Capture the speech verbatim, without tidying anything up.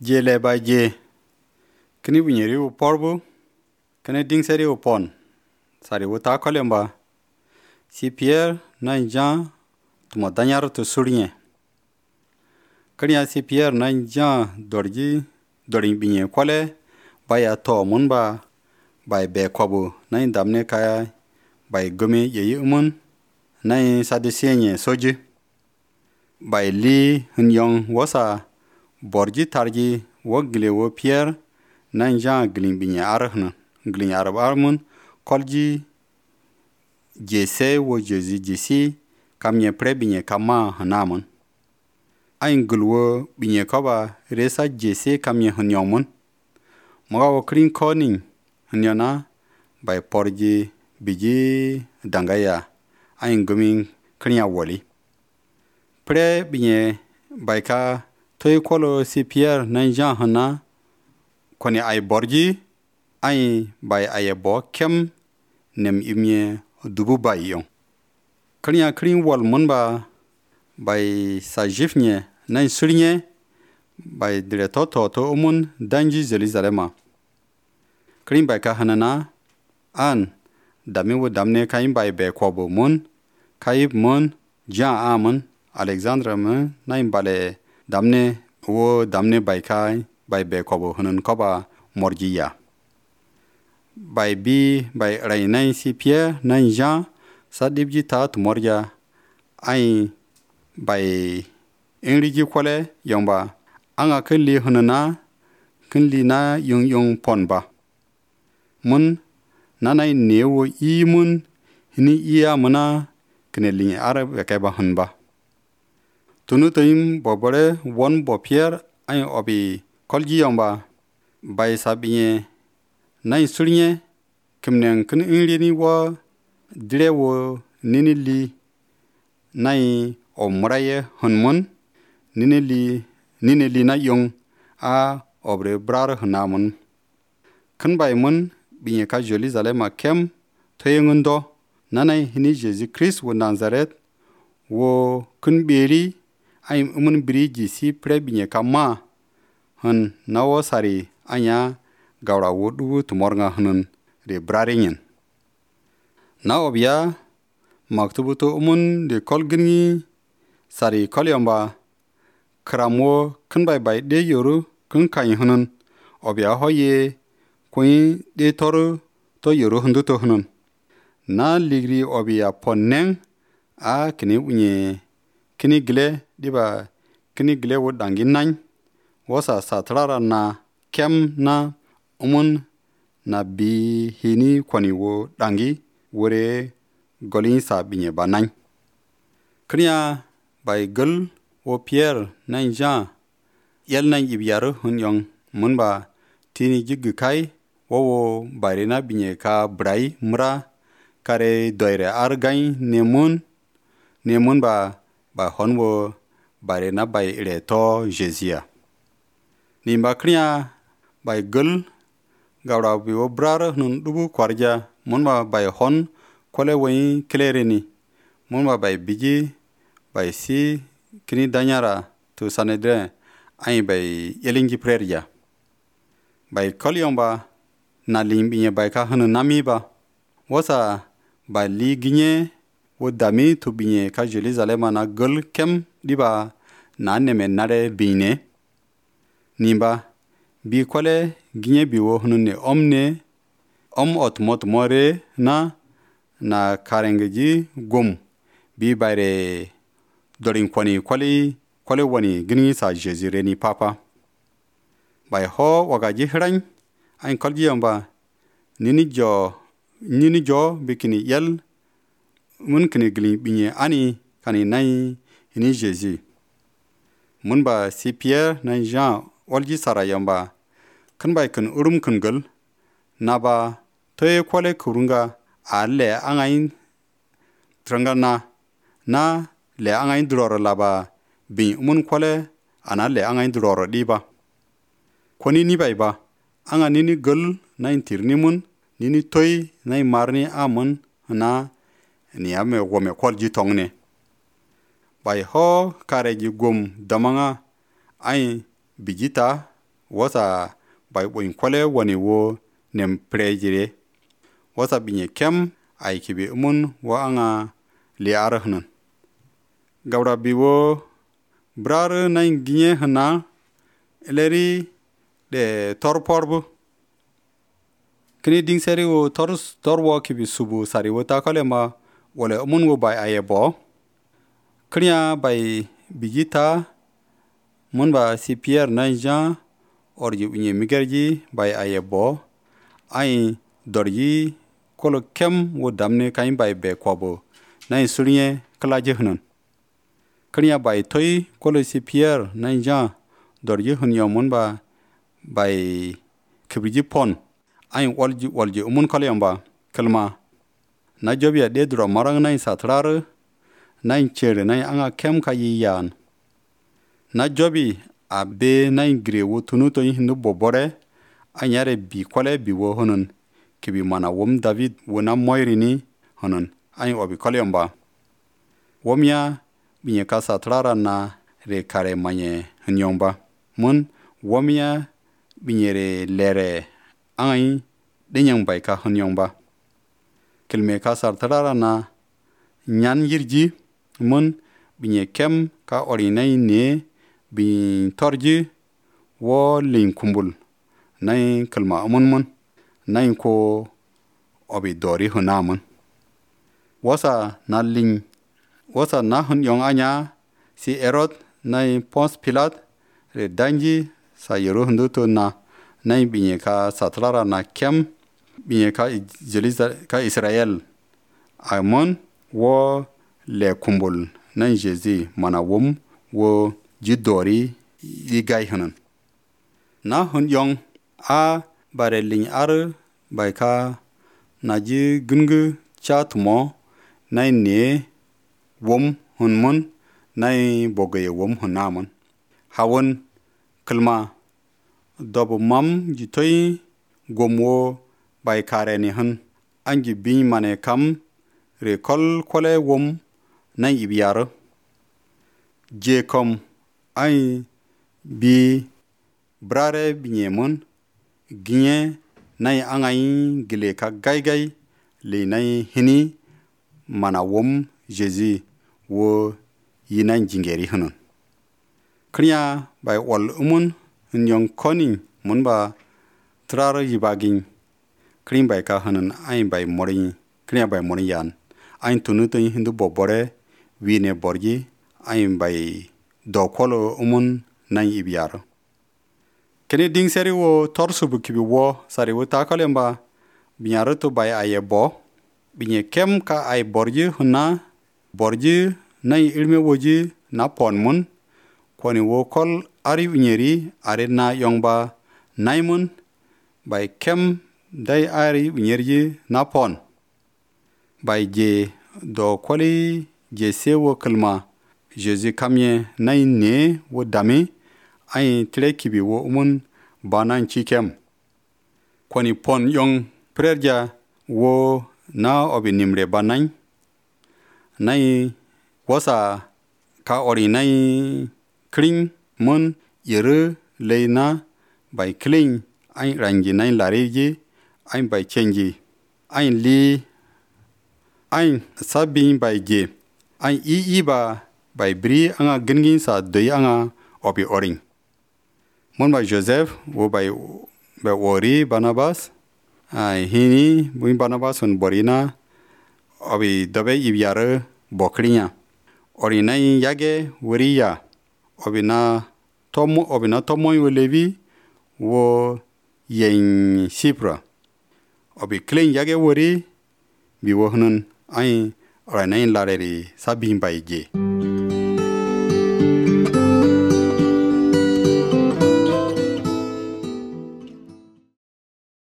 je le ba je kini bunyeri u porbu kini ding seri u pon sari u ta kolemba si Pierre na Jean tuma danyar to surinye kanya si Pierre na Jean dorji dorin binye kwale baya to mun ba bai be kwabu na damne kaya bai gome yeyi umun na sadisienye soji bai li hunyong wasa borji tarji wogle wo Pierre na Jean glin binye arhna glin arab armun kolji jese wo jezi jesi kamye pre binye kama hanamun ayin gulwo binye koba resa jese kamye hunyomun mga wo krin koning hunyana bai porji biji dangaya ayin gumin kriya woli pre binye bai ka toy kolo si Pierre na Jean hana koni ay borji ay bai ay bo kem nem imye dubu bai yon kriya krin wol munba bai sa jifnye na surinye bai direto to to umun danji Jerusalema krin bai ka hanana an dami wo damne kayin bai be kobo mun kayib mun Jean amun Alexandre mun na imbale damne wo damne bai kai bai be kobo hunun koba morjiya bai bi bai rainai si Pierre na Jean sadibji ta tumorja ai bai inriji kwale yomba anga kelli hununa kelli na yung yung ponba mun nanai newo imun hini iya muna kenelin arab yakeba hunba tunu toim bobore won bo Pierre ay obi kolji yomba bai sabinye nai surinye kimnen kin inrini wo direwo ninili nai o muraye hunmun ninili ninili na yung a obre brar hunamun kin bai mun binye ka Jerusalem kem toyengundo nanai hini Jesus Christ wo Nazareth wo kun beri ay umun biriji si pre binye ka ma hun nawo sari anya gawra wodu tumornga hunun de braringen na obya maktubu to umun de kolgini sari kolyamba kramo kun bai bai de yoru kun kan hunun obya hoye kuin de toru to yoru hundu to hunun na ligri obya ponnen a kini unye kini gle diba kini gle wo dangin nan wasa satrara na kem na umun na bi hini kwani wo dangi wore golin sa binye banan kriya bai gul wo Pierre na Jean yel nan ibyaru hunyong munba tini jiggu kai wowo barina binye ka brai mura kare doire argain nemun nemun ba ba honwo barina bai reto Jesia nimba kriya bai gul gawra bi wo brar nun dubu kwarja munba bai hon kole wai klereni munba bai biji bai si kini danyara to sanedre ai bai yelingi prerja bai kolyomba na limbiye bai ka hunu namiba wasa bai liginye wo dami to binye ka Jerusalem na gul kem diba na neme nare bine nimba bi kole ginye bi wo hunu ne omne om otmot more na na karengeji gom bi bare dorin kwani kwali kwale wani gini sa Jezire ni papa bai ho wagaji hran ain kolji yamba nini jo nini jo bikini yel mun kini gili binye ani kani nai ni Jezi mun ba si Pierre na Jean walji sara yamba kan bai kan urum kan gal na ba toye kwale kurunga alle angain trangana na le angain droro laba bin mun kwale ana le angain droro diba koni ni bai ba anga nini gal na intirni mun nini toy na marni amun na ni ame wome kwalji tongne bai ho kareji gom damanga ai bijita wasa bai boin kwale wani wo nem prejire wasa binye kem ay kibi umun wa anga liar hnan gawra biwo brar nain ginye hna eleri de torporbu kini ding seri wo tor torwo kibi subu sari wo ta kalema wala umun wo bai ayebo kriya bai bijita mun ba si Pierre nain Jean orji unye migerji bai ayebo ai dorji kolo kem wo damne kain bai be kwabo nain sulye klaje hnan kriya bai toy kolo si Pierre nain Jean dorji hunyo mun ba bai kibiji pon ai walji walji umun kalyamba kalma na jobiya de dro marang nain satrar nain chere nain anga kem kayi yan na jobi abe nain gre wo tunu to hindu bobore anyare bi kwale bi wo honun kibi mana wom David wona moirini honun ai obi kalyamba womya binye ka satrara na re kare manye hnyomba mun womya binyere lere ai denyang bai ka hnyomba kilme ka sartarara na nyan yirji mun binye kem ka orinai ne bin torji wo lin kumbul nai kalma amun mun nai ko obi dori hunamun wasa na lin wasa na hun yong anya si Herod nai Pons Pilat re danji sa yero hundu to na nai binye ka satrara na kem binye ka Jeliza ka Israel amon wo le kumbul nai Jezi mana wom wo jidori yigai hanan na hun yong a bare lin ar bai ka naji gungu chatmo nai ne wom hun mun nai bogaye wom hunamun hawon kalma dobu mam jitoy gomwo bai kare ni hun angi bin mane kam re kol kole wom nai ibiyar je kom ai bi brare binyemun ginye nai angai gile ka gai gai le nai hini mana wom Jezi wo yinan jingeri hunun kriya bai wal umun nyong koni mun ba trar yibagin krim bai ka hunun ai bai mori kriya bai mori yan ai tunu to hindu bobore wine borji ai bai do kolo umun nan ibiyar kene ding seri wo torsu bu kibi wo sari wo takalemba binyaro to bai ayebo binye kem ka ai borji hunna borji nai ilme woji na pon mun koni wo kol ari unyeri are na yongba naimun bai kem dai ari unyeri na pon bai je do koli je sewo kalma Jezi kamye nai ne wo dami ai tle kibi wo umun banan chikem koni pon yong prerja wo na obi nimre banan nai wasa ka ori nai kring mun yere leina bai kling ai rangi nai lariji ai bai chenji ai li ai sabi bai ge ai i i ba bai bri anga gingin sa doi anga obi oring mun bai Joseph wo bai bai ori Barnabas ai hini buin Barnabas un borina obi dobe ibiare bokrinya ori nai yage woriya obi na tomo obi na tomo wo levi wo yen sipra obi clean yage wori bi wo hunun ai ora nai lareri sabin bai je